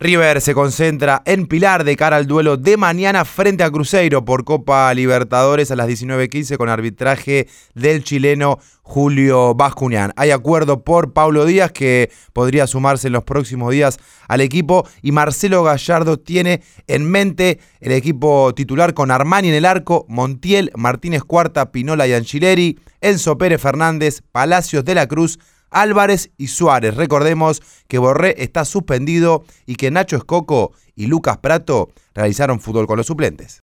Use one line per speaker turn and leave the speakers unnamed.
River se concentra en Pilar de cara al duelo de mañana frente a Cruzeiro por Copa Libertadores a las 19:15 con arbitraje del chileno Julio Bascuñán. Hay acuerdo por Paulo Díaz, que podría sumarse en los próximos días al equipo, y Marcelo Gallardo tiene en mente el equipo titular con Armani en el arco, Montiel, Martínez Cuarta, Pinola y Angileri, Enzo Pérez Fernández, Palacios de la Cruz, Álvarez y Suárez. Recordemos que Borré está suspendido y que Nacho Escoco y Lucas Prato realizaron fútbol con los suplentes.